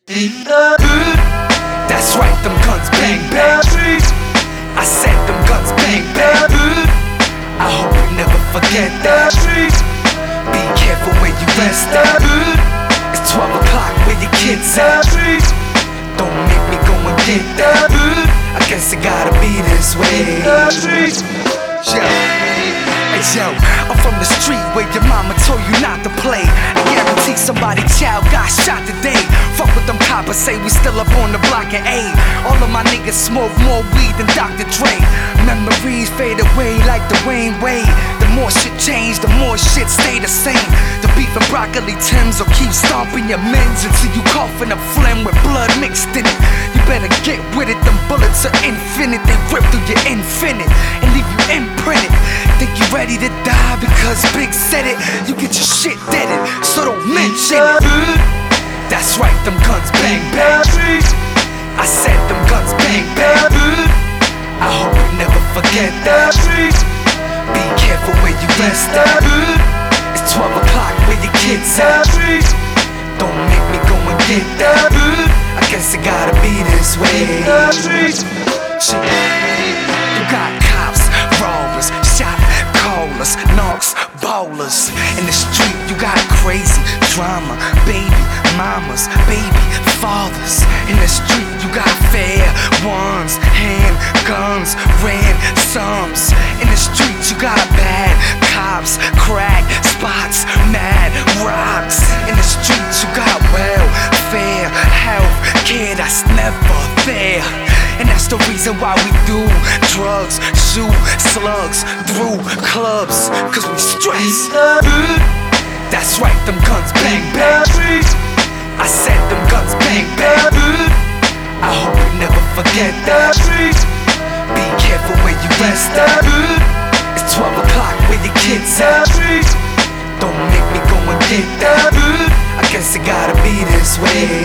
That's right, them guns bang bang. I said them guns bang bang. I hope you never forget that. Be careful where you rest at. It's 12 o'clock, where your kids at? Don't make me go and get that. I guess it gotta be this way. Yo, I'm from the street where your mama told you not to play. I guarantee somebody's child got shot today. Fuck with them coppers, say we still up on the block at A. All of my niggas smoke more weed than Dr. Dre. Memories fade away like the Wayne Wade. The more shit change, the more shit stay the same. The beef and broccoli Tims will keep stomping your men's until you coughing up phlegm with blood mixed in it. You better get with it, them bullets are infinite. They rip through your infinite and leave you imprinted. Think you ready to die because Big said it? You get your shit deaded, so don't mention it. That's right, them guns bang bang. I said them guns bang bang. I hope you never forget that. Be careful where you rest at. It's 12 o'clock, where your kids at? Don't make me go and get that. I guess it gotta be this way. You got cops, robbers, shot callers, knocks, ballers. In the street you got crazy drama, baby mamas, baby fathers. In the street you got fair ones, handguns, ransoms. In the street you got bad cops, crack spots, mad rocks. In the street you got welfare, health care that's never there. And that's the reason why we do drugs, shoot slugs through clubs, cause we stress. That's right, them guns bang bang. I said them guns bang bang. I hope you never forget that. Be careful where you rest at. It's 12 o'clock, where your kids at? Don't make me go and get that. I guess it gotta be this way.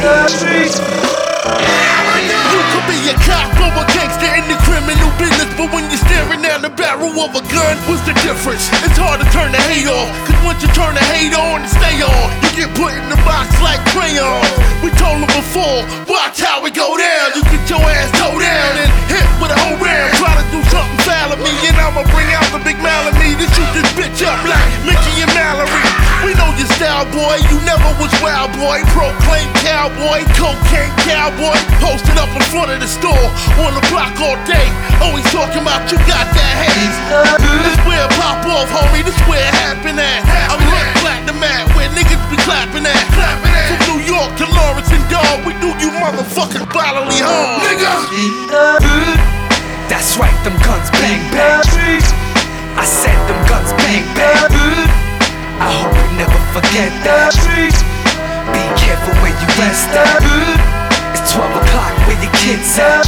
You could be a cop or a gangster in the criminal business, but when you're staring down the barrel of a gun, what's the difference? It's hard to turn the hate off, cause once you turn the hate on and stay on, you get put in the box like crayons. We told them before, watch how we go down. You get your ass towed down and hit with a whole round. Try to do something foul at me and I'ma bring out the big Malamy to shoot this bitch up like Mickey and Mallory. We know your style, boy, you never was wild, boy. Proclaim cowboy, cocaine cowboy, posted up in front of the store on the block all day, always talking about you got that haze. This where it pop off, homie, this where it happen at. I'm like platinum at, where niggas be clapping at. From New York to Lawrence and Dog, we do you motherfucking bodily harm, nigga. That's right, them guns bang bang. I said them guns bang bang. I hope you never forget that. Be careful where you rest at. It's 12 o'clock, where your kids at?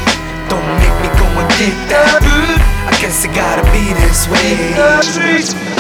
Don't make me go and get that. I guess it gotta be this way.